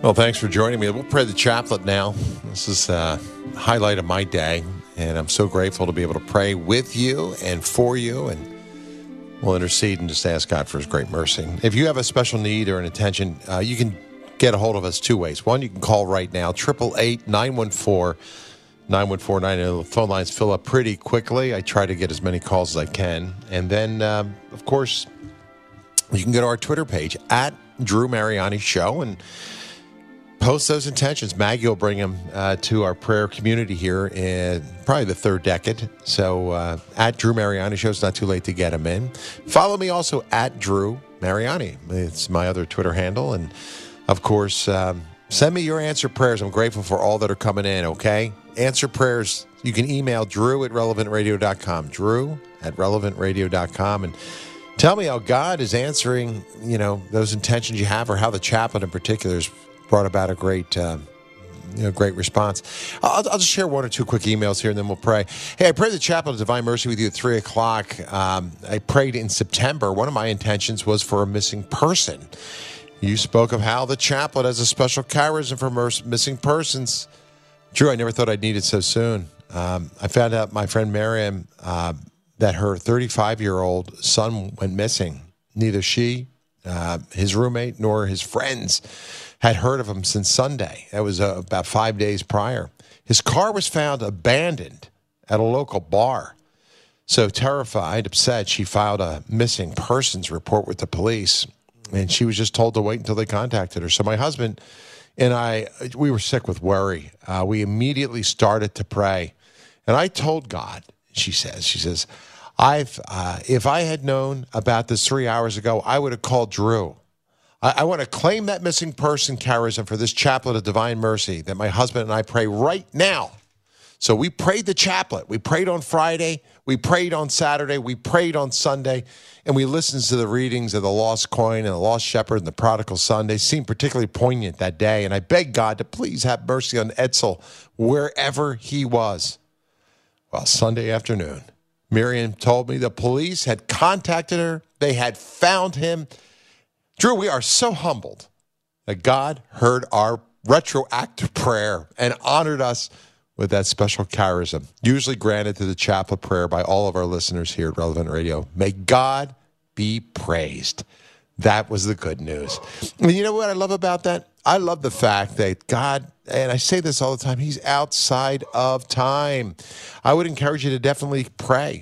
Well, thanks for joining me. We'll pray the chaplet now. This is a highlight of my day, and I'm so grateful to be able to pray with you and for you, and we'll intercede and just ask God for his great mercy. If you have a special need or an intention, you can get a hold of us two ways. One, you can call right now, 888-914-9149. The phone lines fill up pretty quickly. I try to get as many calls as I can. And then, of course, you can go to our Twitter page, at Drew Mariani Show, and post those intentions. Maggie will bring them to our prayer community here in probably the third decade. So at Drew Mariani Show, it's not too late to get them in. Follow me also at Drew Mariani. It's my other Twitter handle. And, of course, send me your answer prayers. I'm grateful for all that are coming in, okay? Answer prayers. You can email drew@relevantradio.com. Drew@relevantradio.com. And tell me how God is answering, those intentions you have, or how the chaplain in particular has brought about a great response. I'll just share one or two quick emails here, and then we'll pray. Hey, I prayed the chaplet of Divine Mercy with you at 3 o'clock. I prayed in September. One of my intentions was for a missing person. You spoke of how the chaplet has a special charism for missing persons. Drew, I never thought I'd need it so soon. I found out my friend Miriam that her 35-year-old son went missing. Neither she, his roommate, nor his friends had heard of him since Sunday. That was about 5 days prior. His car was found abandoned at a local bar. So terrified, upset, she filed a missing persons report with the police, and she was just told to wait until they contacted her. So my husband and we were sick with worry. We immediately started to pray. And I told God, she says, if I had known about this 3 hours ago, I would have called Drew. I want to claim that missing person charism for this chaplet of divine mercy that my husband and I pray right now. So we prayed the chaplet. We prayed on Friday. We prayed on Saturday. We prayed on Sunday. And we listened to the readings of the lost coin and the lost shepherd and the prodigal son. They seemed particularly poignant that day. And I begged God to please have mercy on Edsel wherever he was. Well, Sunday afternoon, Miriam told me the police had contacted her. They had found him. Drew, we are so humbled that God heard our retroactive prayer and honored us with that special charism, usually granted to the chaplet prayer by all of our listeners here at Relevant Radio. May God be praised. That was the good news. And you know what I love about that? I love the fact that God, and I say this all the time, he's outside of time. I would encourage you to definitely pray.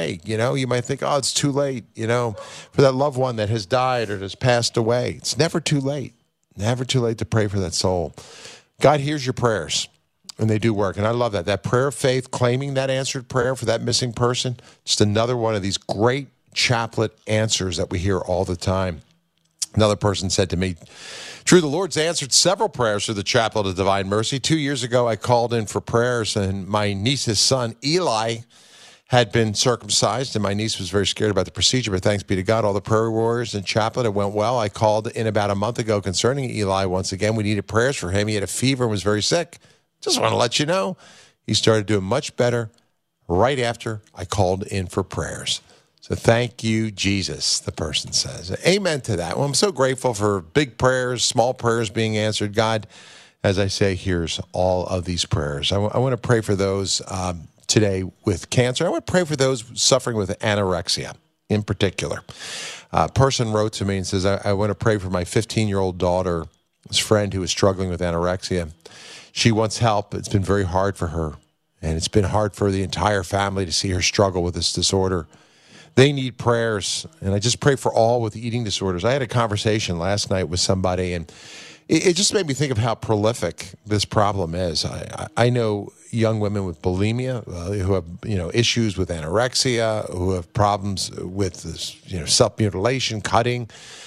You might think, it's too late, for that loved one that has died or has passed away. It's never too late. Never too late to pray for that soul. God hears your prayers, and they do work. And I love that. That prayer of faith, claiming that answered prayer for that missing person, just another one of these great chaplet answers that we hear all the time. Another person said to me, Drew, the Lord's answered several prayers through the Chaplet of Divine Mercy. 2 years ago, I called in for prayers, and my niece's son, Eli, had been circumcised, and my niece was very scared about the procedure, but thanks be to God, all the prayer warriors and chaplet, it went well. I called in about a month ago concerning Eli once again. We needed prayers for him. He had a fever and was very sick. Just want to let you know, he started doing much better right after I called in for prayers. So thank you, Jesus, the person says. Amen to that. Well, I'm so grateful for big prayers, small prayers being answered. God, as I say, hears all of these prayers. I want to pray for those today with cancer. I want to pray for those suffering with anorexia in particular. A person wrote to me and says, I want to pray for my 15-year-old daughter's friend who is struggling with anorexia. She wants help. It's been very hard for her, and it's been hard for the entire family to see her struggle with this disorder. They need prayers, and I just pray for all with eating disorders. I had a conversation last night with somebody, and it just made me think of how prolific this problem is. I know young women with bulimia who have issues with anorexia, who have problems with self-mutilation, cutting.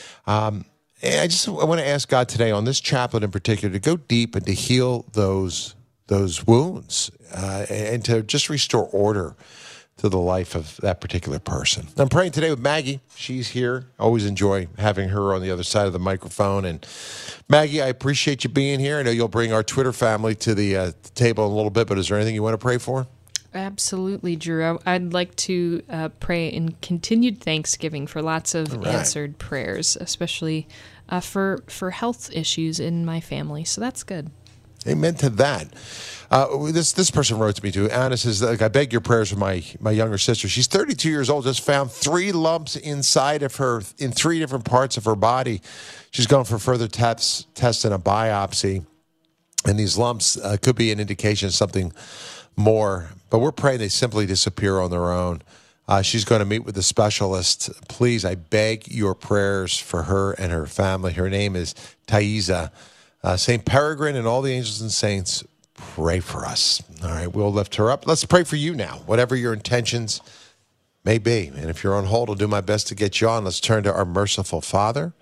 And I want to ask God today on this chaplet in particular to go deep and to heal those wounds and to just restore order to the life of that particular person. I'm praying today with Maggie. She's here. I always enjoy having her on the other side of the microphone. And Maggie, I appreciate you being here. I know you'll bring our Twitter family to the table in a little bit, but is there anything you want to pray for? Absolutely, Drew. I'd like to pray in continued thanksgiving for lots of answered prayers, especially for health issues in my family. So that's good. Amen to that. This person wrote to me too. Anna says, I beg your prayers for my younger sister. She's 32 years old, just found 3 lumps inside of her in 3 different parts of her body. She's going for further tests and a biopsy. And these lumps could be an indication of something more. But we're praying they simply disappear on their own. She's going to meet with a specialist. Please, I beg your prayers for her and her family. Her name is Thaisa. St. Peregrine and all the angels and saints, pray for us. All right, we'll lift her up. Let's pray for you now, whatever your intentions may be. And if you're on hold, I'll do my best to get you on. Let's turn to our merciful Father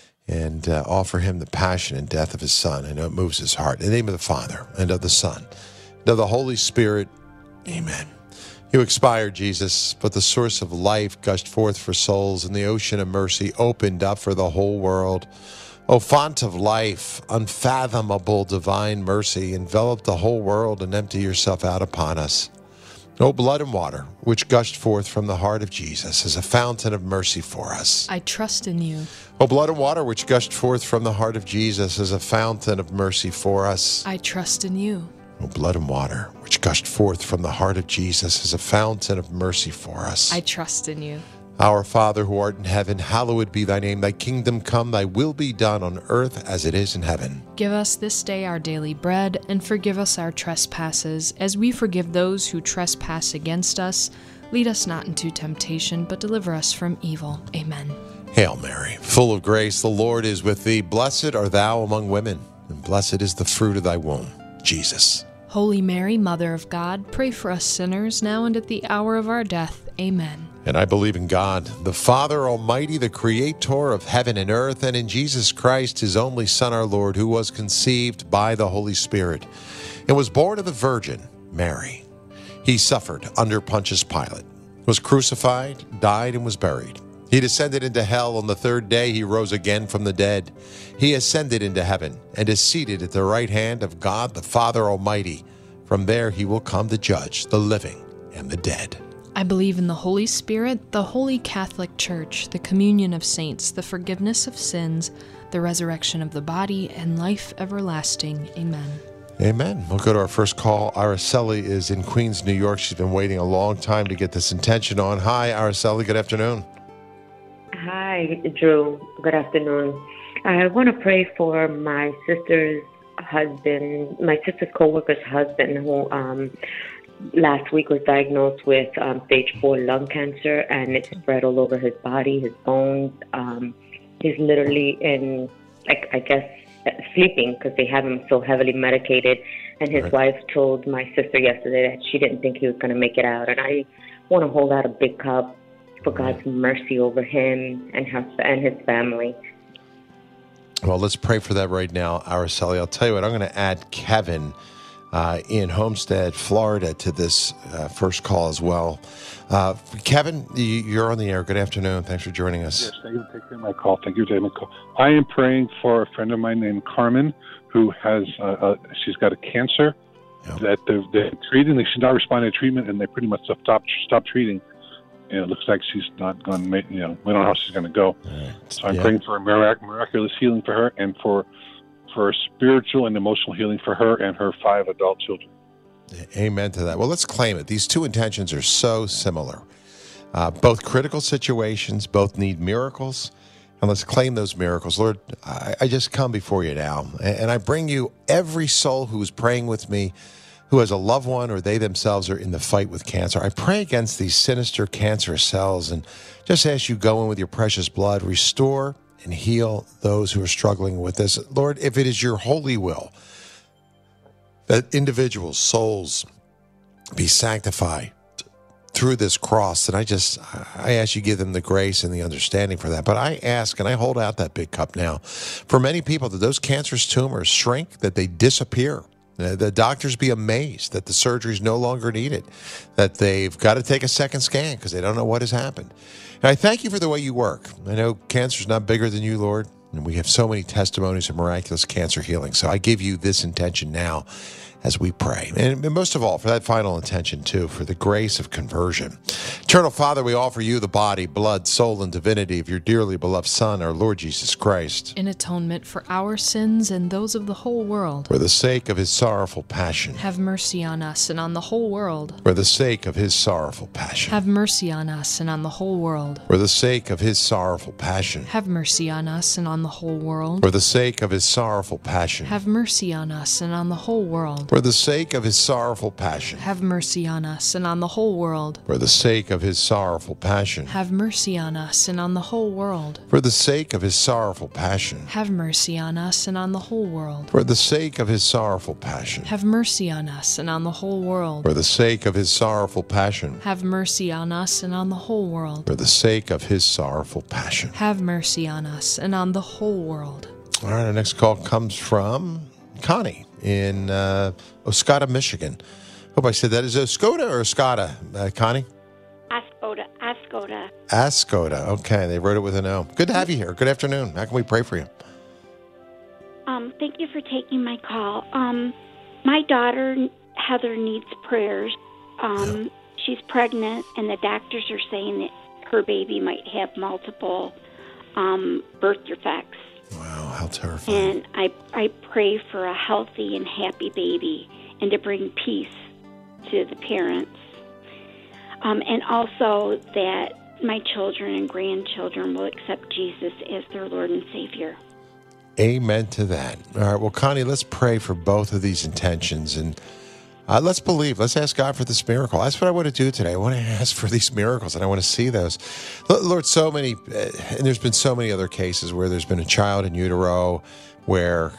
and offer him the passion and death of his Son. I know it moves his heart. In the name of the Father, and of the Son, and of the Holy Spirit, amen. You expired, Jesus, but the source of life gushed forth for souls, and the ocean of mercy opened up for the whole world. O font of life, unfathomable divine mercy, envelop the whole world and empty yourself out upon us. O blood and water, which gushed forth from the heart of Jesus as a fountain of mercy for us. I trust in you. O blood and water, which gushed forth from the heart of Jesus as a fountain of mercy for us. I trust in you. O blood and water, which gushed forth from the heart of Jesus as a fountain of mercy for us. I trust in you. Our Father, who art in heaven, hallowed be thy name. Thy kingdom come, thy will be done on earth as it is in heaven. Give us this day our daily bread, and forgive us our trespasses, as we forgive those who trespass against us. Lead us not into temptation, but deliver us from evil. Amen. Hail Mary, full of grace, the Lord is with thee. Blessed art thou among women, and blessed is the fruit of thy womb, Jesus. Holy Mary, Mother of God, pray for us sinners, now and at the hour of our death. Amen. And I believe in God, the Father Almighty, the Creator of heaven and earth, and in Jesus Christ, his only Son, our Lord, who was conceived by the Holy Spirit and was born of the Virgin Mary. He suffered under Pontius Pilate, was crucified, died, and was buried. He descended into hell. On the 3rd day he rose again from the dead. He ascended into heaven and is seated at the right hand of God the Father Almighty. From there he will come to judge the living and the dead. I believe in the Holy Spirit, the Holy Catholic Church, the communion of saints, the forgiveness of sins, the resurrection of the body, and life everlasting. Amen. Amen. We'll go to our first call. Araceli is in Queens, New York. She's been waiting a long time to get this intention on. Hi, Araceli. Good afternoon. Hi, Drew. Good afternoon. I want to pray for my sister's husband, my sister's coworker's husband, who last week was diagnosed with stage 4 lung cancer, and it's spread all over his body, his bones. He's literally in, I guess, sleeping because they have him so heavily medicated. And his wife told my sister yesterday that she didn't think he was going to make it out. And I want to hold out a big cup for God's mercy over him and his family. Well, let's pray for that right now, Araceli. I'll tell you what, I'm going to add Kevin in Homestead, Florida, to this first call as well. Kevin, you're on the air. Good afternoon. Thanks for joining us. Yes, thank you for taking my call. I am praying for a friend of mine named Carmen, who has she's got a cancer that they're treating. She's not responding to treatment, and they pretty much stopped treating. And it looks like she's not going to make, we don't know how she's going to go. So I'm praying for a miraculous healing for her, and for spiritual and emotional healing for her and her 5 adult children. Amen to that. Well, let's claim it. These two intentions are so similar. Both critical situations, both need miracles. And let's claim those miracles. Lord, I just come before you now. And I bring you every soul who is praying with me, who has a loved one or they themselves are in the fight with cancer. I pray against these sinister cancerous cells and just ask you go in with your precious blood, restore and heal those who are struggling with this. Lord, if it is your holy will that individuals' souls be sanctified through this cross, and I ask you give them the grace and the understanding for that. But I ask, and I hold out that big cup now, for many people that those cancerous tumors shrink, that they disappear. The doctors be amazed that the surgery is no longer needed, that they've got to take a second scan because they don't know what has happened. And I thank you for the way you work. I know cancer is not bigger than you, Lord, and we have so many testimonies of miraculous cancer healing. So I give you this intention now, as we pray. And most of all, for that final intention, too, for the grace of conversion. Eternal Father, we offer you the body, blood, soul, and divinity of your dearly beloved Son, our Lord Jesus Christ, in atonement for our sins and those of the whole world. for the sake of his sorrowful passion. Have mercy on us and on the whole world. For the sake of his sorrowful passion. Have mercy on us and on the whole world. For the sake of his sorrowful passion. Have mercy on us and on the whole world. For the sake of his sorrowful passion. Have mercy on us and on the whole world. For the sake of his sorrowful passion. Have mercy on us and on the whole world. For the sake of his sorrowful passion. Have mercy on us and on the whole world. For the sake of his sorrowful passion. Have mercy on us and on the whole world. For the sake of his sorrowful passion. Have mercy on us and on the whole world. For the sake of his sorrowful passion. Have mercy on us and on the whole world. For the sake of his sorrowful passion. Have mercy on us and on the whole world. All right, our next call comes from Connie in Oscoda, Michigan. Hope I said that. Is it Oscoda or Oscoda, Connie? Ascoda. Ascoda. Okay, they wrote it with an O. Good to have you here. Good afternoon. How can we pray for you? Thank you for taking my call. My daughter, Heather, needs prayers. She's pregnant, and the doctors are saying that her baby might have multiple birth defects. Wow, how terrifying. And I pray for a healthy and happy baby and to bring peace to the parents. And also that my children and grandchildren will accept Jesus as their Lord and Savior. Amen to that. All right, well, Connie, let's pray for both of these intentions. And let's believe. Let's ask God for this miracle. That's what I want to do today. I want to ask for these miracles, and I want to see those. Lord, so many, and there's been so many other cases where there's been a child in utero where,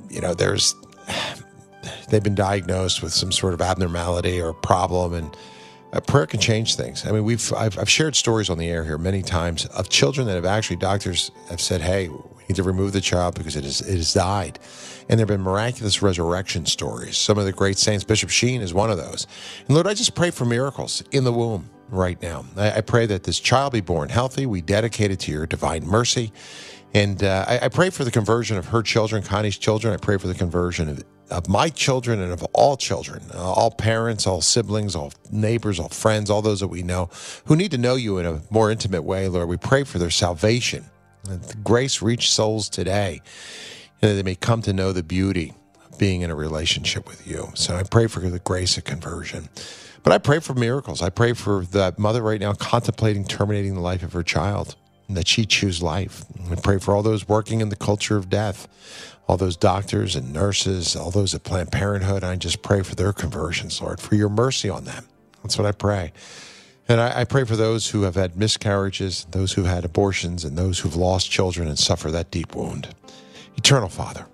they've been diagnosed with some sort of abnormality or problem, and prayer can change things. I mean, I've shared stories on the air here many times of children that have actually, doctors have said, hey, we need to remove the child because it has died. And there have been miraculous resurrection stories. Some of the great saints, Bishop Sheen is one of those. And Lord, I just pray for miracles in the womb right now. I pray that this child be born healthy. We dedicate it to your divine mercy. And I pray for the conversion of her children, Connie's children. I pray for the conversion of my children and of all children, all parents, all siblings, all neighbors, all friends, all those that we know who need to know you in a more intimate way, Lord. We pray for their salvation. That grace reach souls today, and that they may come to know the beauty of being in a relationship with you. So I pray for the grace of conversion. But I pray for miracles. I pray for the mother right now contemplating terminating the life of her child, and that she choose life. I pray for all those working in the culture of death, all those doctors and nurses, all those at Planned Parenthood. I just pray for their conversions, Lord, for your mercy on them. That's what I pray. And I pray for those who have had miscarriages, those who've had abortions, and those who've lost children and suffer that deep wound. Eternal Father,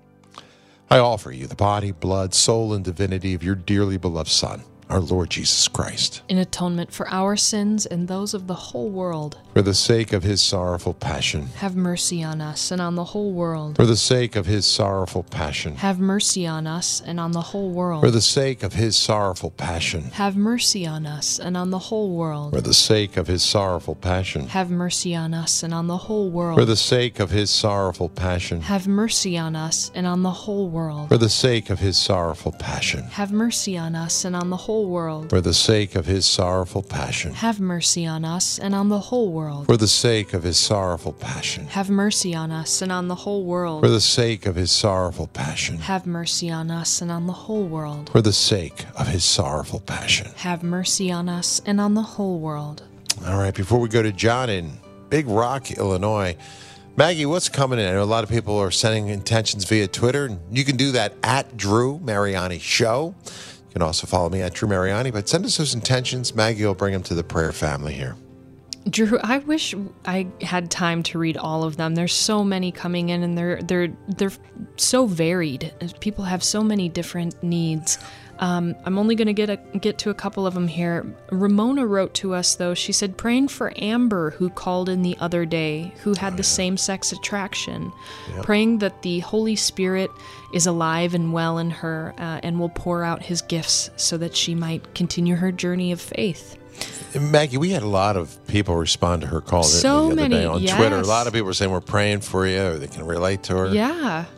I offer you the body, blood, soul, and divinity of your dearly beloved Son, our Lord Jesus Christ, in atonement for our sins and those of the whole world. For the sake of his sorrowful passion. Have mercy on us and on the whole world. For the sake of his sorrowful passion. Have mercy on us and on the whole world. For the sake of his sorrowful passion. Have mercy on us and on the whole world. For the sake of his sorrowful passion. Have mercy on us and on the whole world. For the sake of his sorrowful passion. Have mercy on us and on the whole world. For the sake of his sorrowful passion. Have mercy on us and on the whole world. For the sake of his sorrowful passion. Have mercy on us and on the whole world. For the sake of his sorrowful passion. Have mercy on us and on the whole world. For the sake of his sorrowful passion. Have mercy on us and on the whole world. For the sake of his sorrowful passion. Have mercy on us and on the whole world. All right, before we go to John in Big Rock, Illinois, Maggie, what's coming in? I know a lot of people are sending intentions via Twitter. And you can do that at Drew Mariani Show. You can also follow me at Drew Mariani, but send us those intentions. Maggie will bring them to the prayer family here. Drew, I wish I had time to read all of them. There's so many coming in, and they're so varied. People have so many different needs. I'm only going to get to a couple of them here. Ramona wrote to us, though. She said, praying for Amber, who called in the other day, who had the same-sex attraction. Yep. Praying that the Holy Spirit is alive and well in her and will pour out his gifts so that she might continue her journey of faith. Maggie, we had a lot of people respond to her call the other day on Twitter. A lot of people were saying we're praying for you, or they can relate to her. Yeah.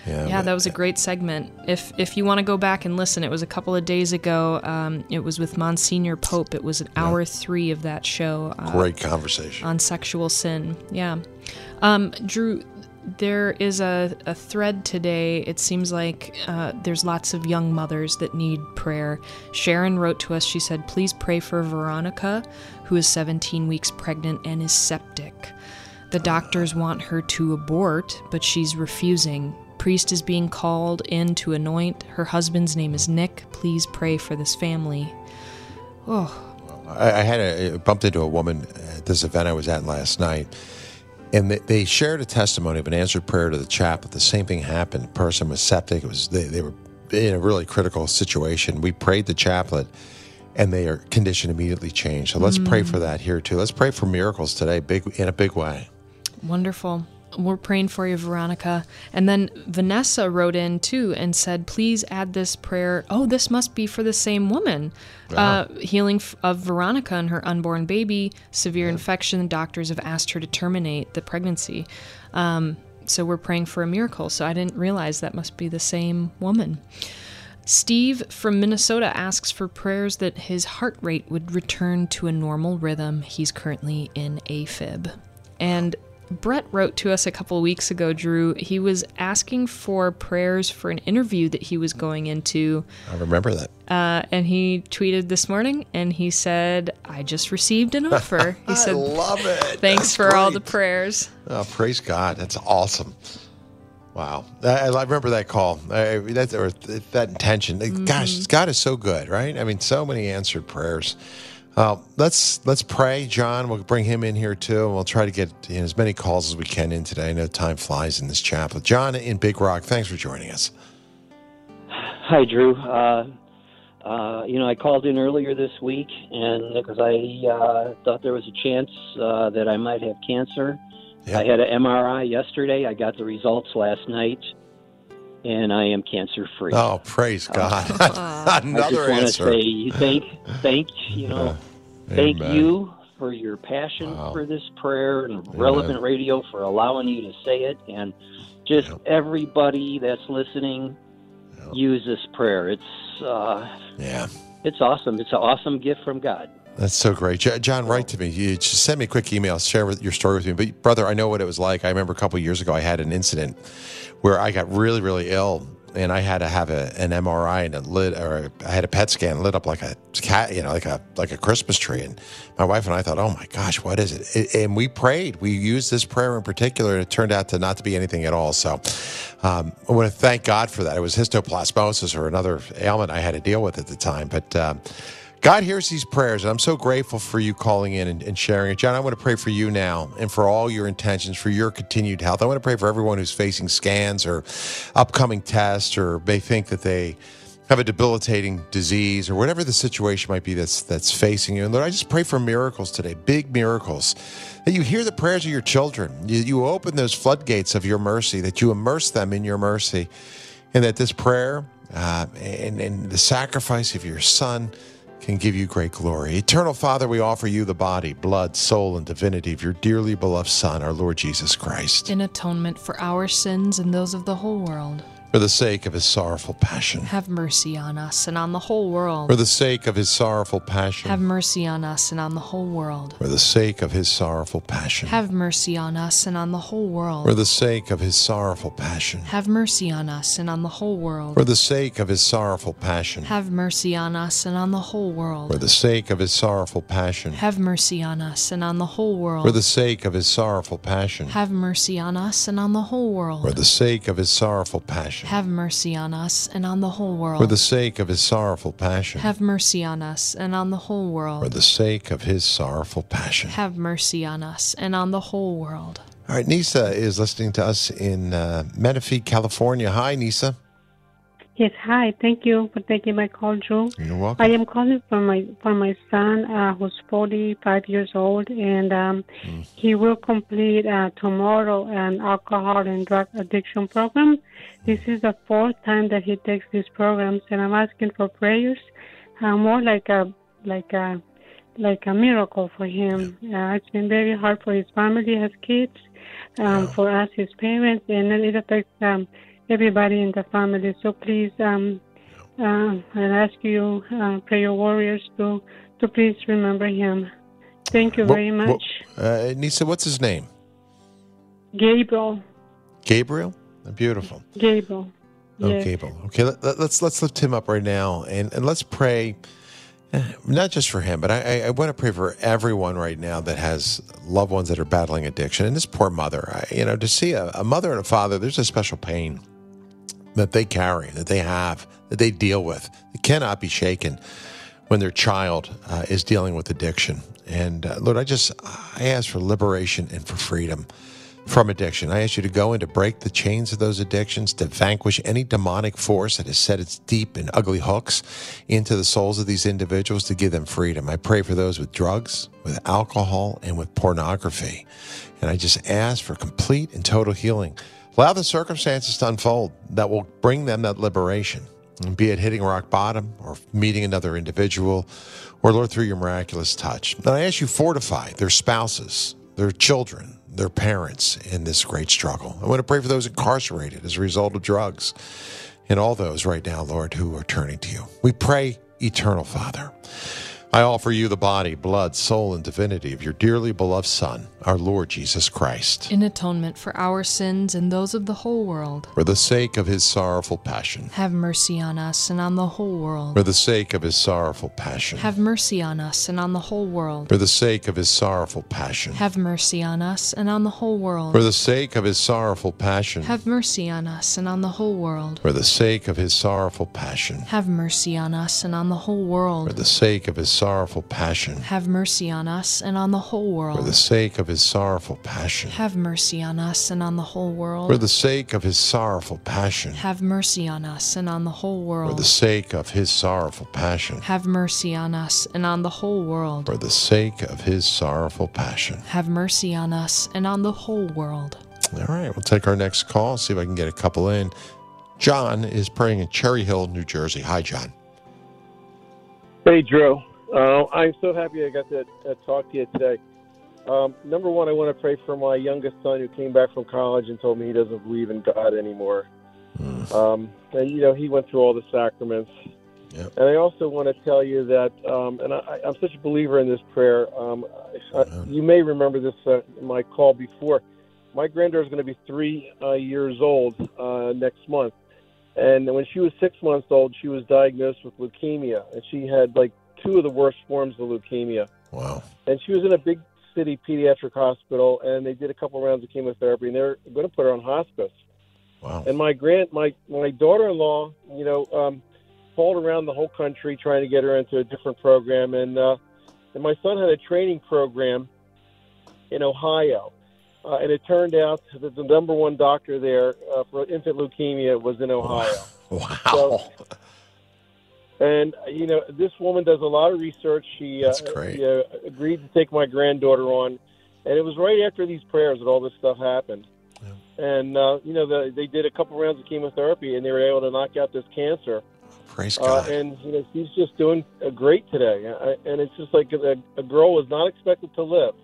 Yeah, that was a great segment. If you want to go back and listen, it was a couple of days ago. It was with Monsignor Pope. It was an hour 3 of that show. Great conversation. On sexual sin. Yeah. Drew, there is a thread today. It seems like there's lots of young mothers that need prayer. Sharon wrote to us. She said, please pray for Veronica, who is 17 weeks pregnant and is septic. The doctors want her to abort, but she's refusing. Priest is being called in to anoint. Her husband's name is Nick. Please pray for this family. Oh. I bumped into a woman at this event I was at last night, and they shared a testimony of an answered prayer to the chaplet. The same thing happened. The person was septic. They were in a really critical situation. We prayed the chaplet, and their condition immediately changed. So let's pray for that here too. Let's pray for miracles today, in a big way. Wonderful. We're praying for you, Veronica. And then Vanessa wrote in, too, and said, please add this prayer. Oh, this must be for the same woman. Healing of Veronica and her unborn baby, severe infection. The doctors have asked her to terminate the pregnancy. So we're praying for a miracle. So I didn't realize that must be the same woman. Steve from Minnesota asks for prayers that his heart rate would return to a normal rhythm. He's currently in AFib. And Brett wrote to us a couple of weeks ago, Drew. He was asking for prayers for an interview that he was going into. I remember that. And he tweeted this morning, and he said, I just received an offer. He said, I love it. Thanks for all the prayers. Oh, praise God. That's awesome. Wow. I remember that call, that intention. Gosh, God is so good, right? I mean, so many answered prayers. Let's pray. John, we'll bring him in here too, and we'll try to get as many calls as we can in today. I know time flies in this chapel. John in Big Rock, thanks for joining us. Hi, Drew. I called in earlier this week, and because I thought there was a chance that I might have cancer. Yep. I had an MRI yesterday. I got the results last night, and I am cancer-free. Oh, praise God! Another I answer. just want to say thank you for your passion for this prayer and Relevant Radio for allowing you to say it, and just everybody that's listening, use this prayer. It's awesome. It's an awesome gift from God. That's so great. John, write to me. You just send me a quick email, share your story with me. But, brother, I know what it was like. I remember a couple of years ago I had an incident where I got really, really ill, and I had to have an MRI and I had a PET scan lit up like a cat, like a Christmas tree. And my wife and I thought, oh my gosh, what is it? And we prayed. We used this prayer in particular, and it turned out to not to be anything at all. So I want to thank God for that. It was histoplasmosis or another ailment I had to deal with at the time. But God hears these prayers, and I'm so grateful for you calling in and sharing it. John, I want to pray for you now and for all your intentions, for your continued health. I want to pray for everyone who's facing scans or upcoming tests, or may think that they have a debilitating disease, or whatever the situation might be that's facing you. And Lord, I just pray for miracles today, big miracles, that you hear the prayers of your children. You open those floodgates of your mercy, that you immerse them in your mercy, and that this prayer and the sacrifice of your Son can give you great glory. Eternal Father, we offer you the body, blood, soul, and divinity of your dearly beloved Son, our Lord Jesus Christ. In atonement for our sins and those of the whole world. For the sake of his sorrowful passion. Have mercy on us and on the whole world. For the sake of his sorrowful passion. Have mercy on us and on the whole world. For the sake of his sorrowful passion. Have mercy on us and on the whole world. For the sake of his sorrowful passion. Have mercy on us and on the whole world. For the sake of his sorrowful passion. Have mercy on us and on the whole world. For the sake of his sorrowful passion. Have mercy on us and on the whole world. For the sake of his sorrowful passion. Have mercy on us and on the whole world. For the sake of his sorrowful passion. Have mercy on us and on the whole world. For the sake of his sorrowful passion. Have mercy on us and on the whole world. For the sake of his sorrowful passion. Have mercy on us and on the whole world. All right, Nisa is listening to us in Menifee, California. Hi, Nisa. Yes, hi. Thank you for taking my call, Drew. You're welcome. I am calling for my son, who's 45 years old, and he will complete tomorrow an alcohol and drug addiction program. This is the 4th time that he takes these programs, and I'm asking for prayers, more like a miracle for him. It's been very hard for his family, his kids, for us, his parents, and then it affects everybody in the family. So please, I ask you, prayer warriors, to please remember him. Thank you very much. Nisa, what's his name? Gabriel. Gabriel? Beautiful. Gabriel. Oh, Yes. Gabriel. Okay, let's lift him up right now, and let's pray, not just for him, but I want to pray for everyone right now that has loved ones that are battling addiction. And this poor mother, to see a mother and a father, there's a special pain that they carry, that they have, that they deal with. It cannot be shaken when their child is dealing with addiction. And Lord, I ask for liberation and for freedom from addiction. I ask you to go in to break the chains of those addictions, to vanquish any demonic force that has set its deep and ugly hooks into the souls of these individuals, to give them freedom. I pray for those with drugs, with alcohol, and with pornography. And I just ask for complete and total healing. Allow the circumstances to unfold that will bring them that liberation, be it hitting rock bottom or meeting another individual, or Lord, through your miraculous touch. And I ask you fortify their spouses, their children, their parents in this great struggle. I want to pray for those incarcerated as a result of drugs and all those right now, Lord, who are turning to you. We pray, Eternal Father, I offer you the body, blood, soul, and divinity of your dearly beloved Son, our Lord Jesus Christ, In atonement for our sins and those of the whole world. for the sake of his sorrowful passion. Have mercy on us and on the whole world. For the sake of his sorrowful passion. Have mercy on us and on the whole world. For the sake of his sorrowful passion. Have mercy on us and on the whole world. For the sake of his sorrowful passion. Have mercy on us and on the whole world. For the sake of his sorrowful passion. Have mercy on us and on the whole For world. the sake of his sorrowful passion. Have mercy on us and on the whole For the world. sake of his sorrowful passion. Have mercy on us and on the whole For world. the sake of his sorrowful passion. Have mercy on us and on the whole For world. the sake of his sorrowful passion. Have mercy on us and on the whole world. For the sake of his sorrowful passion. Have mercy on us and on the whole world. All right, we'll take our next call, see if I can get a couple in. John is praying in Cherry Hill, New Jersey. Hi, John. Hey, Drew. I'm so happy I got to talk to you today. Number one, I want to pray for my youngest son who came back from college and told me he doesn't believe in God anymore. And, he went through all the sacraments. Yep. And I also want to tell you that, and I'm such a believer in this prayer. You may remember this in my call before. My granddaughter is going to be 3 years old next month. And when she was 6 months old, she was diagnosed with leukemia. And she had, 2 of the worst forms of leukemia. Wow. And she was in a big city pediatric hospital, and they did a couple rounds of chemotherapy, and they're going to put her on hospice. Wow. And my daughter-in-law, called around the whole country trying to get her into a different program, and my son had a training program in Ohio, and it turned out that the number one doctor there for infant leukemia was in Ohio. Wow. So, and, this woman does a lot of research. She That's great. agreed to take my granddaughter on. And it was right after these prayers that all this stuff happened. Yeah. And, they did a couple rounds of chemotherapy, and they were able to knock out this cancer. Praise God. And, she's just doing great today. And it's just like a girl was not expected to live.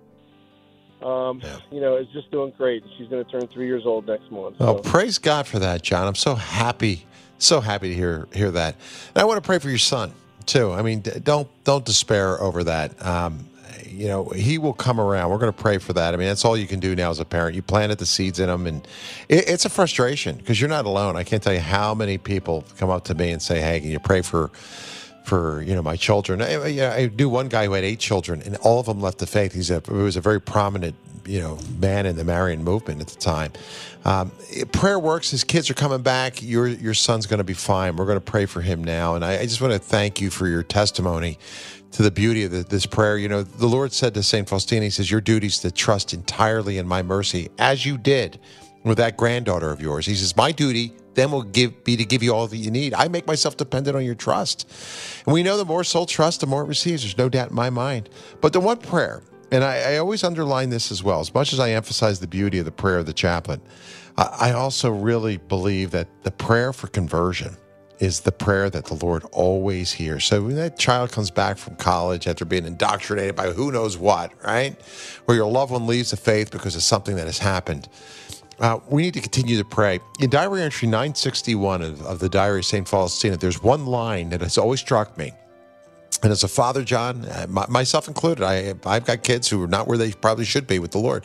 Is just doing great. She's going to turn 3 years old next month. Oh, praise God for that, John. I'm so happy to hear that. And I want to pray for your son too. I mean, don't despair over that. He will come around. We're going to pray for that. I mean, that's all you can do now as a parent. You planted the seeds in him, and it's a frustration because you're not alone. I can't tell you how many people come up to me and say, "Hey, can you pray for my children?" I knew one guy who had 8 children, and all of them left the faith. He was a very prominent man in the Marian movement at the time. Prayer works. His kids are coming back. Your son's going to be fine. We're going to pray for him now. And I just want to thank you for your testimony to the beauty of this prayer. The Lord said to St. Faustina, he says, your duty is to trust entirely in my mercy, as you did with that granddaughter of yours. He says, my duty then will be to give you all that you need. I make myself dependent on your trust. And we know the more soul trusts, the more it receives. There's no doubt in my mind. But the one prayer, and I always underline this as well, as much as I emphasize the beauty of the prayer of the chaplain, I also really believe that the prayer for conversion is the prayer that the Lord always hears. So when that child comes back from college after being indoctrinated by who knows what, right? Or your loved one leaves the faith because of something that has happened, we need to continue to pray. In diary entry 961 of the Diary of St. Faustina, there's one line that has always struck me. And as a father, John, myself included, I've got kids who are not where they probably should be with the Lord.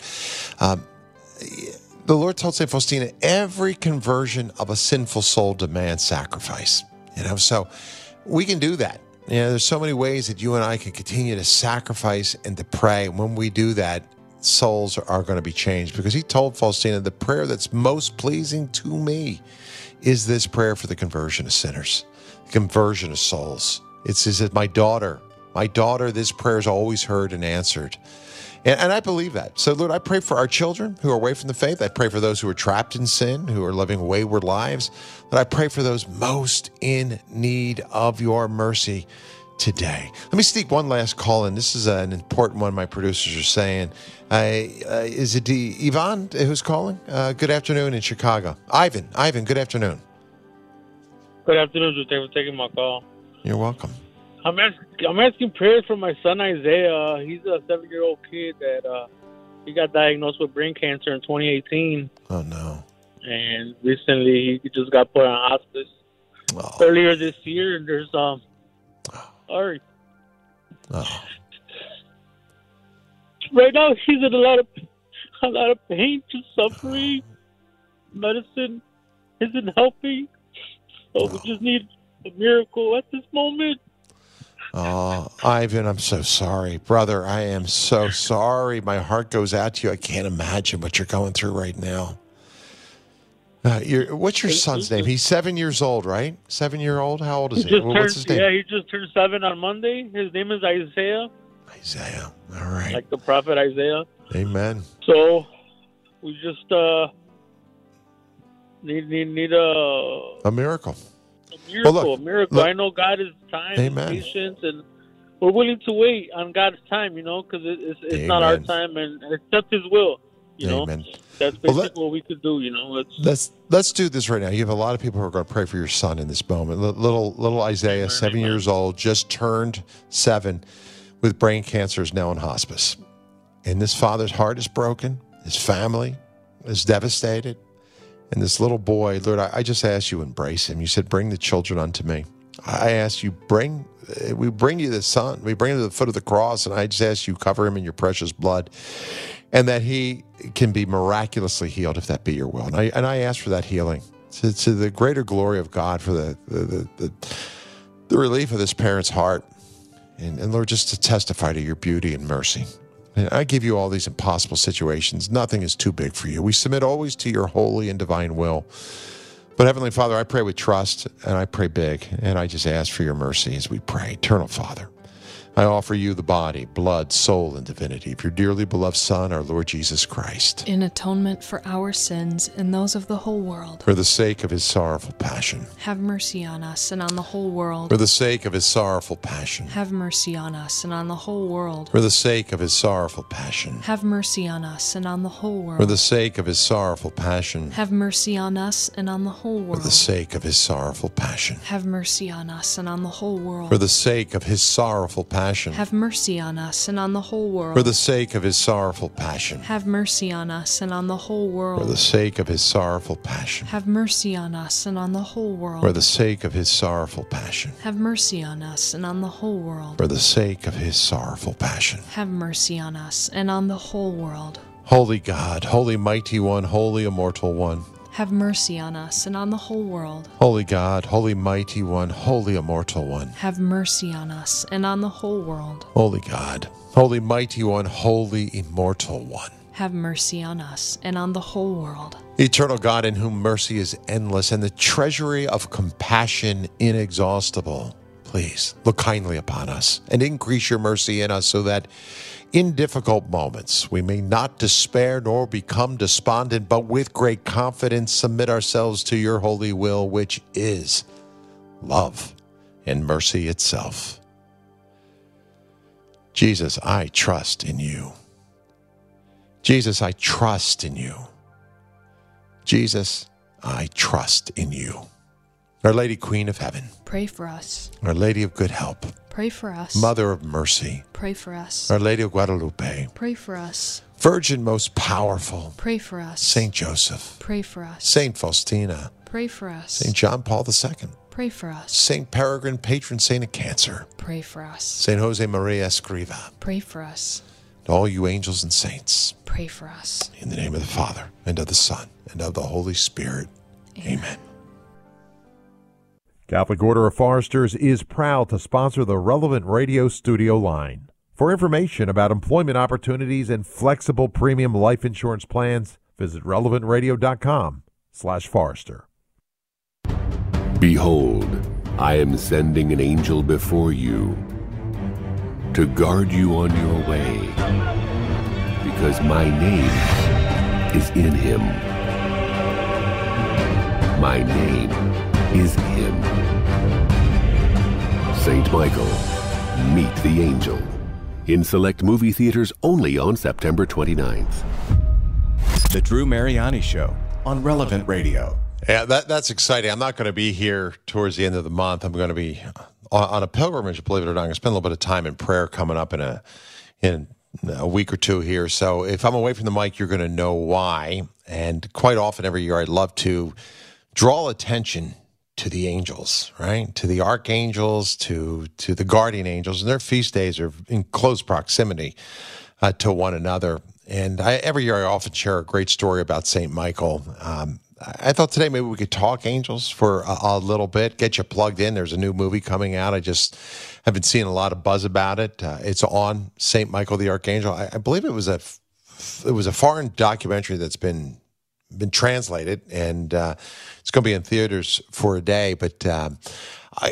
The Lord told St. Faustina, every conversion of a sinful soul demands sacrifice. So we can do that. There's so many ways that you and I can continue to sacrifice and to pray. And when we do that, souls are going to be changed, because he told Faustina, the prayer that's most pleasing to me is this prayer for the conversion of sinners, the conversion of souls. It says, my daughter, this prayer is always heard and answered. And I believe that. So, Lord, I pray for our children who are away from the faith. I pray for those who are trapped in sin, who are living wayward lives. But I pray for those most in need of your mercy today. Let me sneak one last call in. This is an important one my producers are saying. Is it Ivan who's calling? Good afternoon in Chicago. Ivan, good afternoon. Good afternoon. Thanks for taking my call. You're welcome. I'm asking prayers for my son Isaiah. He's a 7-year-old kid that he got diagnosed with brain cancer in 2018. Oh no! And recently he just got put on hospice earlier this year. And there's sorry. Right now he's in a lot of pain, just suffering. Medicine isn't helping, so we just need a miracle at this moment. Oh, Ivan, I'm so sorry. Brother, I am so sorry. My heart goes out to you. I can't imagine what you're going through right now. What's your son's name? He's 7 years old, right? 7-year-old? How old is he? What's his name? Yeah, he just turned 7 on Monday. His name is Isaiah. Isaiah. All right. Like the prophet Isaiah. Amen. So we just need a miracle. A miracle. I know God is time and patience, and we're willing to wait on God's time, because it's not our time, and accept His will, Amen. That's basically what we could do, Let's do this right now. You have a lot of people who are going to pray for your son in this moment. Little Isaiah, 7 years old, just turned 7, with brain cancer, is now in hospice. And this father's heart is broken. His family is devastated. And this little boy, Lord, I just ask you to embrace him. You said, bring the children unto me. I ask you, we bring you the son. We bring him to the foot of the cross, and I just ask you, cover him in your precious blood, and that he can be miraculously healed, if that be your will. And I ask for that healing, to the greater glory of God, for the relief of this parent's heart. And Lord, just to testify to your beauty and mercy. And I give you all these impossible situations. Nothing is too big for you. We submit always to your holy and divine will. But Heavenly Father, I pray with trust, and I pray big, and I just ask for your mercy as we pray. Eternal Father, I offer you the body, blood, soul, and divinity of your dearly beloved Son, our Lord Jesus Christ, in atonement for our sins and those of the whole world. For the sake of his sorrowful passion. Have mercy on us and on the whole world. For the sake of his sorrowful passion. Have mercy on us and on the whole world. For the sake of his sorrowful passion. Have mercy on us and on the whole world. For the sake of his sorrowful passion. Have mercy on us and on the whole world. For the sake of his sorrowful passion. Have mercy on us and on the whole world. For the sake of his sorrowful passion. Have mercy on us and on the whole world. For the sake of his sorrowful passion. Have mercy on us and on the whole world. For the sake of his sorrowful passion. Have mercy on us and on the whole world. For the sake of his sorrowful passion. Have mercy on us and on the whole world. For the sake of his sorrowful passion. Have mercy on us and on the whole world. Holy God, holy mighty one, holy immortal one. Have mercy on us and on the whole world. Holy God, holy mighty one, holy immortal one. Have mercy on us and on the whole world. Holy God, holy mighty one, holy immortal one. Have mercy on us and on the whole world. Eternal God, in whom mercy is endless and the treasury of compassion inexhaustible, please look kindly upon us and increase your mercy in us, so that in difficult moments we may not despair nor become despondent, but with great confidence submit ourselves to your holy will, which is love and mercy itself. Jesus, I trust in you. Jesus, I trust in you. Jesus, I trust in you. Our Lady, Queen of Heaven, pray for us. Our Lady of Good Help, pray for us. Mother of Mercy, pray for us. Our Lady of Guadalupe, pray for us. Virgin most powerful, pray for us. Saint Joseph, Pray for us. Saint Faustina, Pray for us. Saint John Paul II, Pray for us. Saint Peregrine, patron saint of cancer, Pray for us. Saint Jose Maria Escriva, Pray for us. and all you angels and saints, Pray for us. in the name of the Father, and of the Son, and of the Holy Spirit. Amen. Catholic Order of Foresters is proud to sponsor the Relevant Radio studio line. For information about employment opportunities and flexible premium life insurance plans, visit relevantradio.com/Forester. Behold, I am sending an angel before you to guard you on your way, because my name is in him. My name is him. Saint Michael, meet the angel. In select movie theaters only on September 29th. The Drew Mariani Show on Relevant Radio. Yeah, that's exciting. I'm not going to be here towards the end of the month. I'm going to be on a pilgrimage, believe it or not. I'm going to spend a little bit of time in prayer coming up in a week or two here. So if I'm away from the mic, you're going to know why. And quite often every year, I'd love to draw attention to the angels, right? To the archangels, to the guardian angels. And their feast days are in close proximity to one another. And every year I often share a great story about St. Michael. I thought today maybe we could talk angels for a little bit, get you plugged in. There's a new movie coming out. I just have been seeing a lot of buzz about it. It's on St. Michael the Archangel. I believe it was a foreign documentary that's been translated, and it's going to be in theaters for a day. But I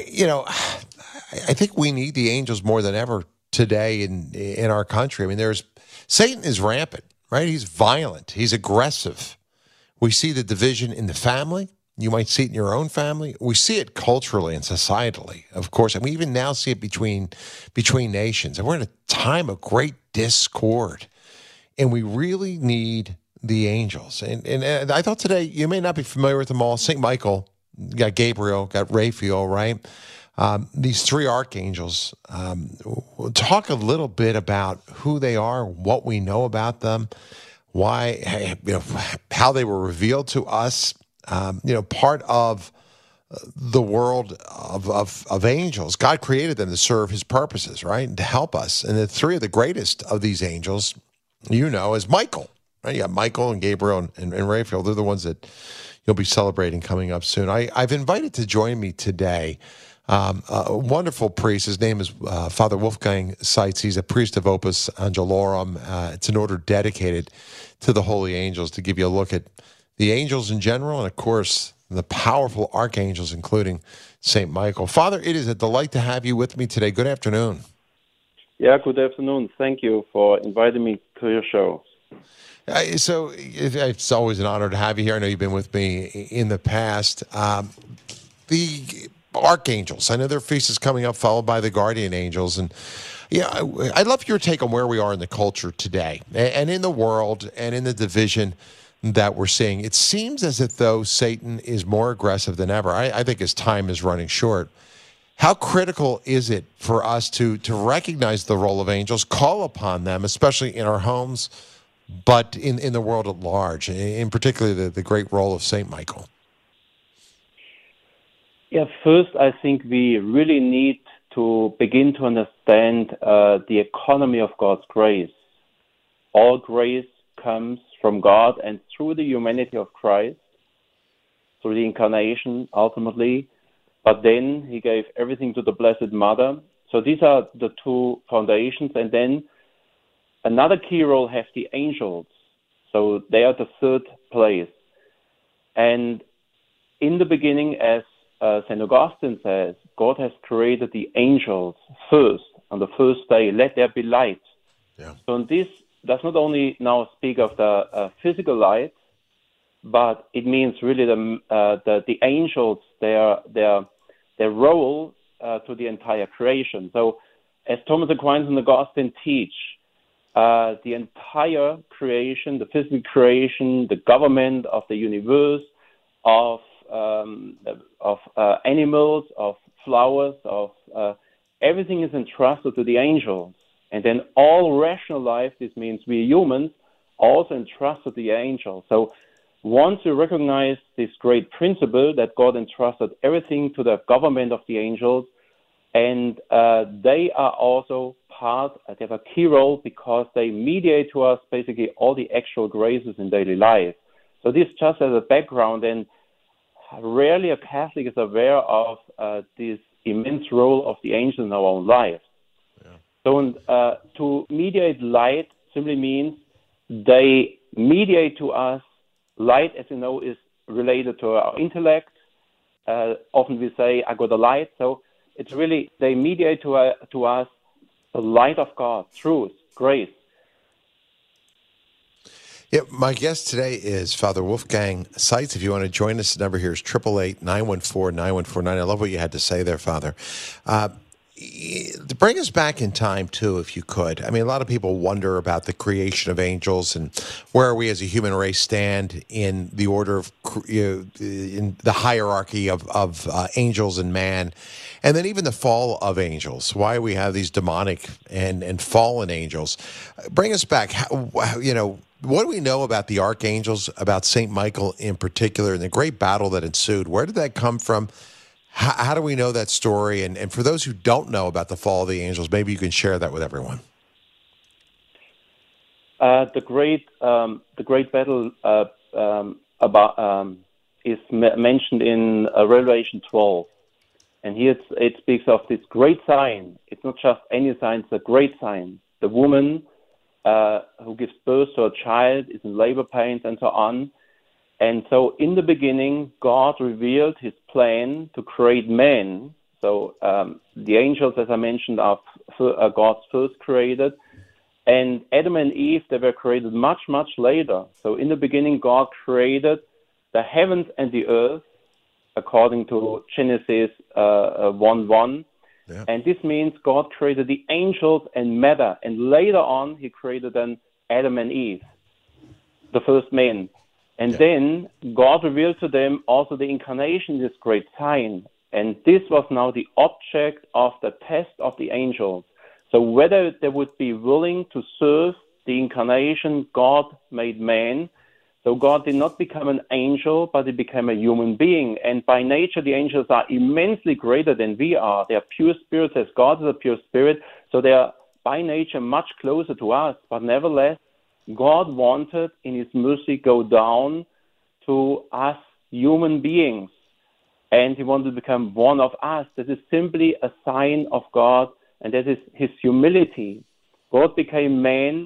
think we need the angels more than ever today in our country. I mean, Satan is rampant, right? He's violent. He's aggressive. We see the division in the family. You might see it in your own family. We see it culturally and societally, of course, and we even now see it between nations. And we're in a time of great discord, and we really need the angels. And I thought today, you may not be familiar with them all. St. Michael, you got Gabriel, got Raphael, right? These three archangels. We'll talk a little bit about who they are, what we know about them, why, how they were revealed to us. Part of the world of angels. God created them to serve his purposes, right? And to help us. And the three of the greatest of these angels, is Michael. Right? You got Michael and Gabriel and Raphael. They're the ones that you'll be celebrating coming up soon. I've invited to join me today a wonderful priest. His name is Father Wolfgang Seitz. He's a priest of Opus Angelorum. It's an order dedicated to the holy angels, to give you a look at the angels in general and, of course, the powerful archangels, including St. Michael. Father, it is a delight to have you with me today. Good afternoon. Yeah, good afternoon. Thank you for inviting me to your show. So it's always an honor to have you here. I know you've been with me in the past. The archangels, I know their feast is coming up, followed by the guardian angels. And I'd love your take on where we are in the culture today and in the world and in the division that we're seeing. It seems as if though Satan is more aggressive than ever. I think his time is running short. How critical is it for us to recognize the role of angels, call upon them, especially in our homes, but in the world at large, in particular the great role of St. Michael? Yeah, first, I think we really need to begin to understand the economy of God's grace. All grace comes from God and through the humanity of Christ, through the incarnation, ultimately. But then he gave everything to the Blessed Mother. So these are the two foundations. And then another key role have the angels. So they are the third place. And in the beginning, as St. Augustine says, God has created the angels first, on the first day, let there be light. Yeah. So this does not only now speak of the physical light, but it means really the angels, their role to the entire creation. So as Thomas Aquinas and Augustine teach, the entire creation, the physical creation, the government of the universe, of animals, of flowers, of everything is entrusted to the angels. And then all rational life, this means we humans, also entrusted the angels. So once we recognize this great principle that God entrusted everything to the government of the angels, and they are also they have a key role because they mediate to us basically all the actual graces in daily life. So this just as a background, and rarely a Catholic is aware of this immense role of the angels in our own lives. Yeah. So to mediate light simply means they mediate to us. Light, as you know, is related to our intellect. Often we say, I got the light. So it's really, they mediate to us the light of God, truth, grace. Yeah, my guest today is Father Wolfgang Seitz. If you want to join us, the number here is 888-914-9149. I love what you had to say there, Father. To bring us back in time, too, if you could. I mean, a lot of people wonder about the creation of angels and where we as a human race stand in the order of, in the hierarchy of angels and man. And then even the fall of angels, why we have these demonic and fallen angels. Bring us back. What do we know about the archangels, about St. Michael in particular, and the great battle that ensued? Where did that come from? How do we know that story? And for those who don't know about the fall of the angels, maybe you can share that with everyone. The great battle is mentioned in Revelation 12. And here it speaks of this great sign. It's not just any sign, it's a great sign. The woman who gives birth to a child is in labor pains and so on. And so in the beginning, God revealed his plan to create man. So the angels, as I mentioned, are God's first created. And Adam and Eve, they were created much, much later. So in the beginning, God created the heavens and the earth, according to Genesis 1:1. Yeah. And this means God created the angels and matter. And later on, he created then Adam and Eve, the first men. And then God revealed to them also the incarnation, this great sign. And this was now the object of the test of the angels. So whether they would be willing to serve the incarnation, God made man. So God did not become an angel, but he became a human being. And by nature, the angels are immensely greater than we are. They are pure spirits, as God is a pure spirit. So they are by nature much closer to us. But nevertheless, God wanted, in his mercy, go down to us human beings. And he wanted to become one of us. This is simply a sign of God, and that is his humility. God became man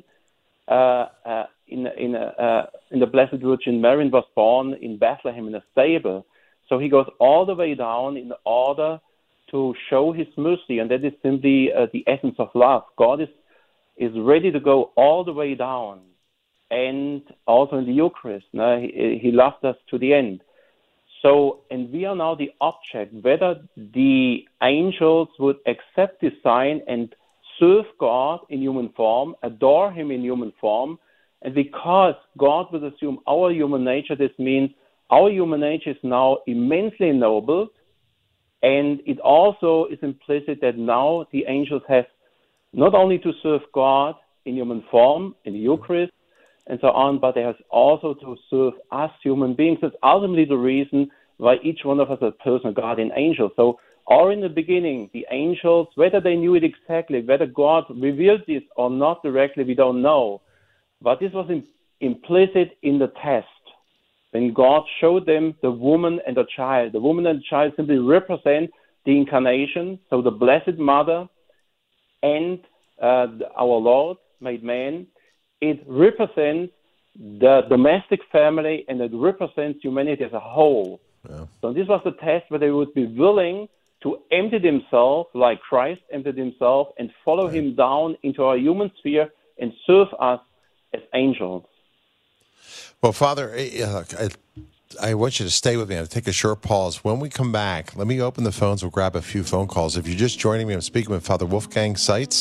in the Blessed Virgin Mary, and was born in Bethlehem in a stable. So he goes all the way down in order to show his mercy, and that is simply the essence of love. God is ready to go all the way down, and also in the Eucharist, he loved us to the end. So, and we are now the object, whether the angels would accept this sign and serve God in human form, adore him in human form. And because God will assume our human nature, this means our human nature is now immensely ennobled. And it also is implicit that now the angels have not only to serve God in human form, in the Eucharist, and so on, but they have also to serve us human beings. That's ultimately the reason why each one of us is a personal guardian angel. So, or in the beginning, the angels, whether they knew it exactly, whether God revealed this or not directly, we don't know. But this was implicit in the test. When God showed them the woman and the child. The woman and the child simply represent the incarnation, so the Blessed Mother and our Lord made man. It represents the domestic family, and it represents humanity as a whole. Yeah. So this was the test where they would be willing to empty themselves like Christ emptied himself and follow him down into our human sphere and serve us as angels. Well, Father, I want you to stay with me. I'll take a short pause. When we come back, let me open the phones. We'll grab a few phone calls. If you're just joining me, I'm speaking with Father Wolfgang Seitz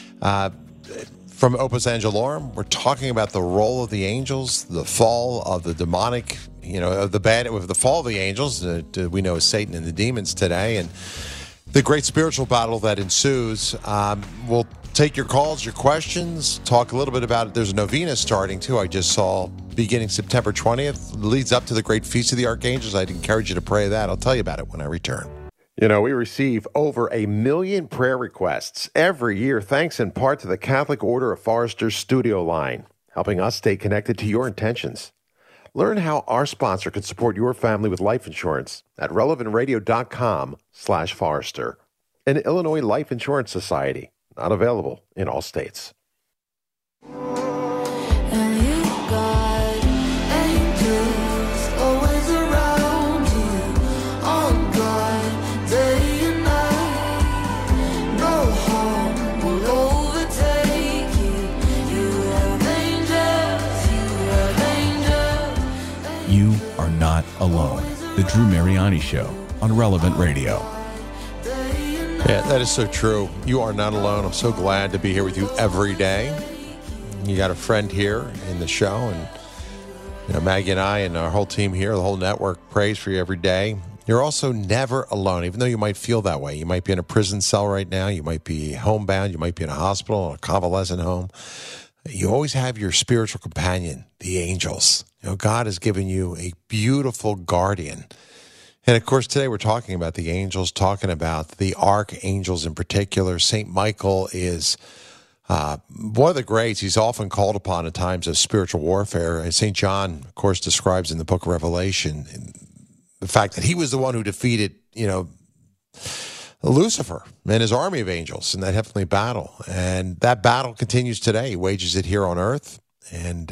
from Opus Angelorum. We're talking about the role of the angels, the fall of the demonic, of the bad, with the fall of the angels, we know as Satan and the demons today, and the great spiritual battle that ensues. We'll take your calls, your questions, talk a little bit about it. There's a novena starting, too, I just saw, beginning September 20th. Leads up to the great Feast of the Archangels. I'd encourage you to pray that. I'll tell you about it when I return. You know, we receive over 1 million prayer requests every year, thanks in part to the Catholic Order of Foresters Studio Line, helping us stay connected to your intentions. Learn how our sponsor can support your family with life insurance at relevantradio.com/Forester. An Illinois Life Insurance Society, not available in all states. You are not alone. The Drew Mariani Show on Relevant Radio. Yeah, that is so true. You are not alone. I'm so glad to be here with you every day. You got a friend here in the show, and Maggie and I and our whole team here, the whole network, prays for you every day. You're also never alone, even though you might feel that way. You might be in a prison cell right now. You might be homebound. You might be in a hospital, a convalescent home. You always have your spiritual companion, the angels. God has given you a beautiful guardian. And, of course, today we're talking about the angels, talking about the archangels in particular. St. Michael is one of the greats. He's often called upon in times of spiritual warfare. And St. John, of course, describes in the book of Revelation the fact that he was the one who defeated, Lucifer and his army of angels in that heavenly battle. And that battle continues today. He wages it here on earth. And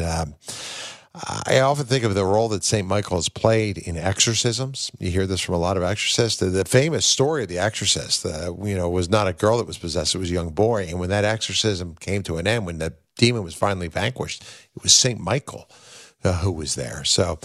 I often think of the role that St. Michael has played in exorcisms. You hear this from a lot of exorcists. The famous story of the exorcist, was not a girl that was possessed. It was a young boy. And when that exorcism came to an end, when the demon was finally vanquished, it was St. Michael who was there. So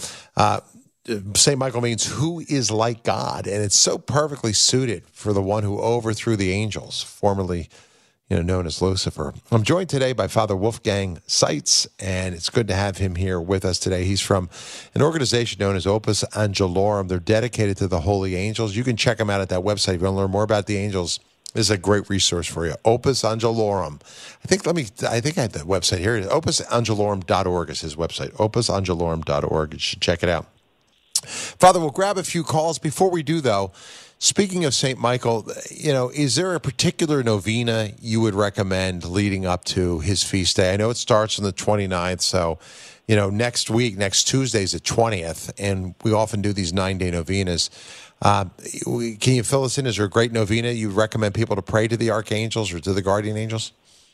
St. Michael means who is like God. And it's so perfectly suited for the one who overthrew the angels, formerly known as Lucifer. I'm joined today by Father Wolfgang Seitz, and it's good to have him here with us today. He's from an organization known as Opus Angelorum. They're dedicated to the holy angels. You can check them out at that website if you want to learn more about the angels. This is a great resource for you. Opus Angelorum. I think I had the website here. opusangelorum.org is his website. opusangelorum.org. You should check it out. Father, we'll grab a few calls. Before we do, though, speaking of St. Michael, is there a particular novena you would recommend leading up to his feast day? I know it starts on the 29th, so, next week, next Tuesday is the 20th, and we often do these 9-day novenas. Can you fill us in? Is there a great novena you recommend people to pray to the archangels or to the guardian angels?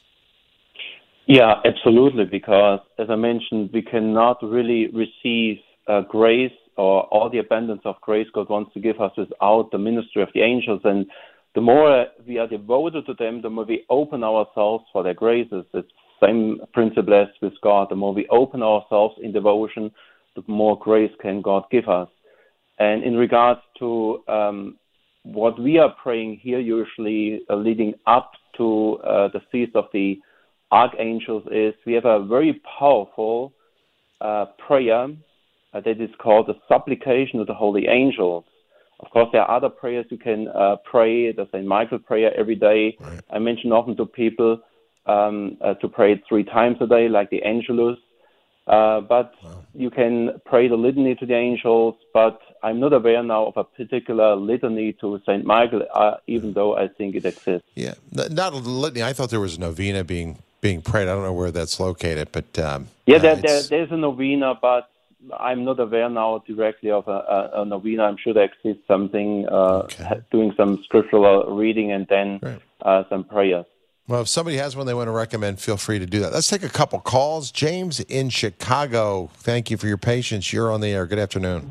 Yeah, absolutely, because, as I mentioned, we cannot really receive grace or all the abundance of grace God wants to give us without the ministry of the angels. And the more we are devoted to them, the more we open ourselves for their graces. It's the same principle as with God. The more we open ourselves in devotion, the more grace can God give us. And in regards to what we are praying here, usually leading up to the Feast of the Archangels, is we have a very powerful prayer that is called the supplication of the holy angels. Of course, there are other prayers you can pray, the St. Michael prayer every day. Right. I mention often to people to pray it 3 times a day, like the Angelus. But you can pray the litany to the angels, but I'm not aware now of a particular litany to St. Michael, even though I think it exists. Yeah, not a litany. I thought there was a novena being prayed. I don't know where that's located, but... there's a novena, but I'm not aware now directly of a novena. I'm sure there exists something, doing some scriptural reading and then some prayers. Well, if somebody has one they want to recommend, feel free to do that. Let's take a couple calls. James in Chicago, thank you for your patience. You're on the air. Good afternoon.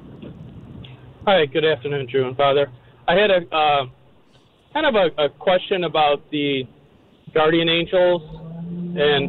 Hi, good afternoon, Drew and Father. I had a kind of a question about the guardian angels. And,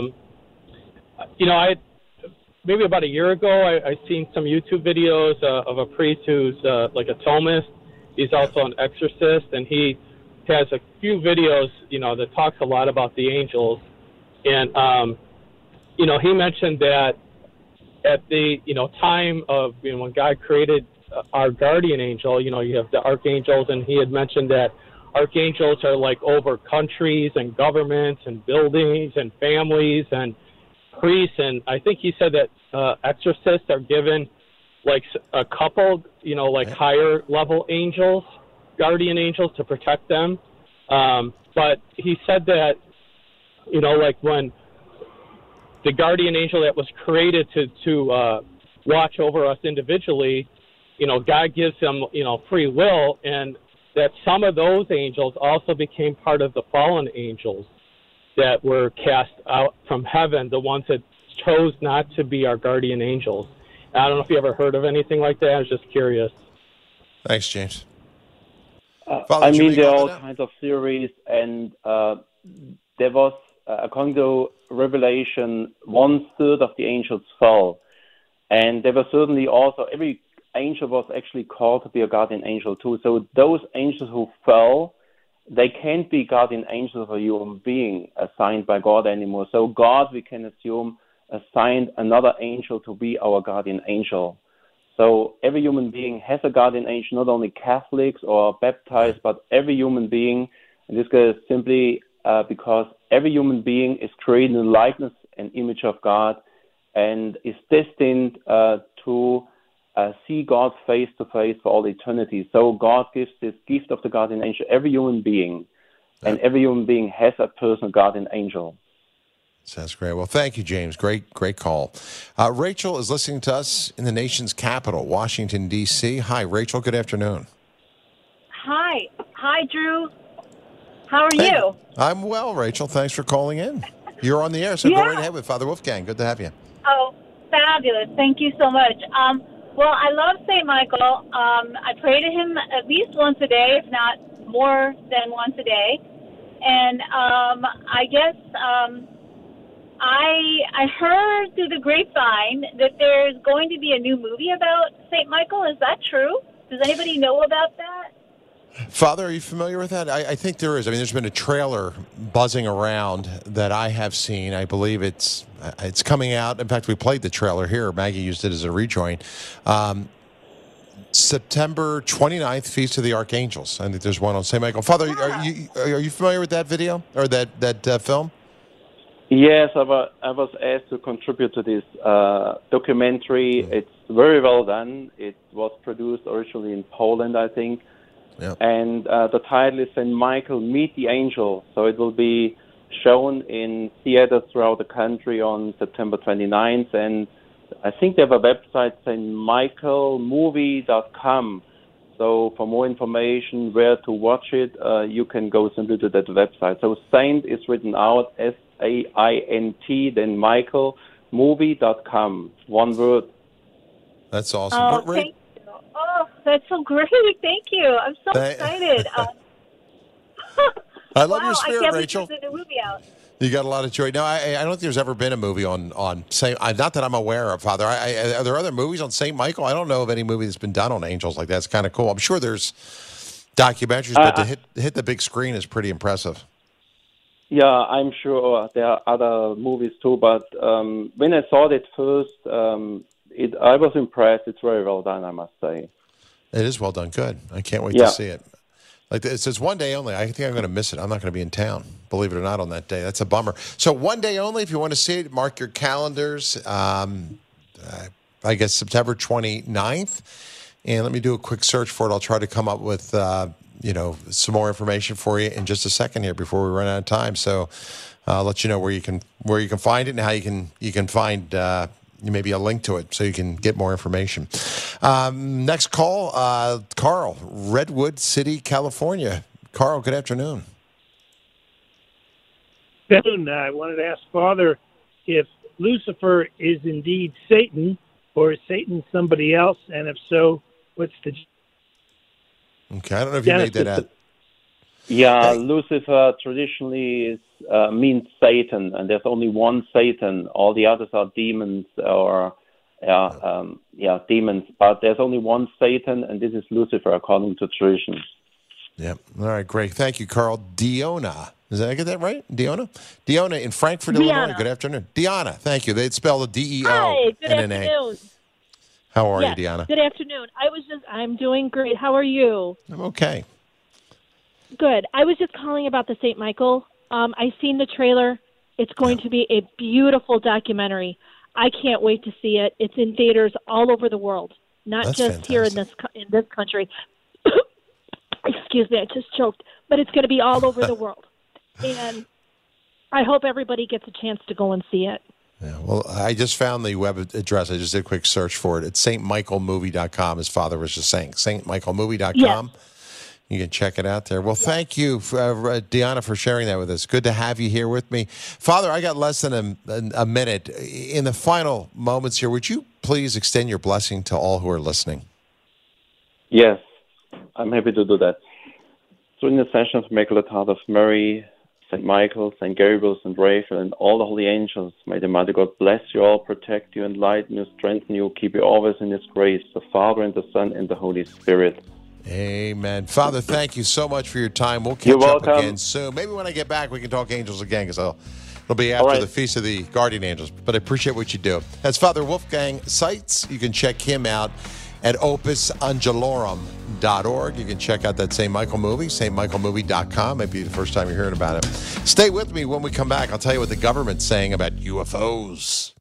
maybe about a year ago, I seen some YouTube videos of a priest who's like a Thomist. He's also an exorcist, and he has a few videos, that talks a lot about the angels. And, he mentioned that at the, time of, when God created our guardian angel, you have the archangels, and he had mentioned that archangels are like over countries and governments and buildings and families and priests. And I think he said that exorcists are given like a couple, like higher level angels, guardian angels to protect them. But he said that, like when the guardian angel that was created to watch over us individually, God gives them, free will, and that some of those angels also became part of the fallen angels that were cast out from heaven, the ones that chose not to be our guardian angels. I don't know if you ever heard of anything like that. I was just curious. Thanks, James. I mean, there are all kinds of theories, and there was, according to Revelation, 1/3 of the angels fell. And there were certainly also, every angel was actually called to be a guardian angel too. So those angels who fell, they can't be guardian angels of a human being assigned by God anymore. So God, we can assume, assigned another angel to be our guardian angel. So every human being has a guardian angel, not only Catholics or baptized, but every human being. And this is simply because every human being is created in the likeness and image of God and is destined to see God face to face for all eternity. So God gives this gift of the guardian angel every human being, and every human being has a personal guardian angel. Sounds great. Well, thank you, James. Great call. Rachel is listening to us in the nation's capital, Washington, D.C. Hi, Rachel. Good afternoon. Hi, Drew. How are you? I'm well, Rachel. Thanks for calling in. You're on the air, so go right ahead with Father Wolfgang. Good to have you. Oh, fabulous. Thank you so much. Well, I love St. Michael. I pray to him at least once a day, if not more than once a day. And I guess I heard through the grapevine that there's going to be a new movie about St. Michael. Is that true? Does anybody know about that? Father, are you familiar with that? I think there is. I mean, there's been a trailer buzzing around that I have seen. I believe it's coming out. In fact, we played the trailer here. Maggie used it as a rejoin. September 29th, Feast of the Archangels. I think there's one on St. Michael. Father, are you familiar with that video or that film? Yes, I was asked to contribute to this documentary. It's very well done. It was produced originally in Poland, I think. Yep. And the title is St. Michael, Meet the Angel. So it will be shown in theaters throughout the country on September 29th. And I think they have a website, stmichaelmovie.com. So for more information, where to watch it, you can go simply to that website. So Saint is written out SAINT, then michaelmovie.com. One word. That's awesome. Oh, thank you. Oh, that's so great. Thank you. I'm so excited. I love your spirit, I can't Rachel. wait to the movie out. You got a lot of joy. No, I don't think there's ever been a movie on Saint. Not that I'm aware of, Father. Are there other movies on Saint Michael? I don't know of any movie that's been done on angels like that. It's kind of cool. I'm sure there's documentaries, but to hit the big screen is pretty impressive. Yeah, I'm sure there are other movies too. But when I saw it first, I was impressed. It's very well done, I must say. It is well done. Good. I can't wait to see it. Like it says, one day only. I think I'm going to miss it. I'm not going to be in town, believe it or not, on that day. That's a bummer. So one day only, if you want to see it, mark your calendars. I guess September 29th. And let me do a quick search for it. I'll try to come up with, some more information for you in just a second here before we run out of time. So I'll let you know where you can find it and how you can find maybe a link to it so you can get more information. Next call, Carl, Redwood City, California. Carl, good afternoon. Good afternoon. I wanted to ask Father if Lucifer is indeed Satan or is Satan somebody else, and if so, what's the... Okay, I don't know if you made that out. Yeah, Lucifer traditionally means Satan, and there's only one Satan. All the others are demons or demons. But there's only one Satan, and this is Lucifer, according to tradition. Yep. All right, great. Thank you, Carl. Diona. Did I get that right? Diona? Diona in Frankfurt, Illinois. Good afternoon. Diana, thank you. They'd spell the D-E-O-N-N-A. Hi, good afternoon. How are you, Diana? Good afternoon. I'm doing great. How are you? I'm okay. Good. I was just calling about the St. Michael. I seen the trailer. It's going to be a beautiful documentary. I can't wait to see it. It's in theaters all over the world, not That's just here in this country. Excuse me, I just choked. But it's going to be all over the world, and I hope everybody gets a chance to go and see it. Yeah, well, I just found the web address. I just did a quick search for it. It's stmichaelmovie.com. His father was just saying stmichaelmovie.com. Yes. You can check it out there. Well, thank you, Deanna, for sharing that with us. Good to have you here with me. Father, I got less than a minute. In the final moments here, would you please extend your blessing to all who are listening? Yes, I'm happy to do that. So in the session of Immaculate Heart of Mary, St. Michael, St. Gabriel, St. Raphael, and all the holy angels, may the Mother God bless you all, protect you, enlighten you, strengthen you, keep you always in His grace, the Father and the Son and the Holy Spirit. Amen. Father, thank you so much for your time. We'll catch up again soon. Maybe when I get back, we can talk angels again, because it'll be after the Feast of the Guardian Angels. But I appreciate what you do. That's Father Wolfgang Seitz. You can check him out at opusangelorum.org. You can check out that St. Michael movie, stmichaelmovie.com. Maybe the first time you're hearing about it. Stay with me when we come back. I'll tell you what the government's saying about UFOs.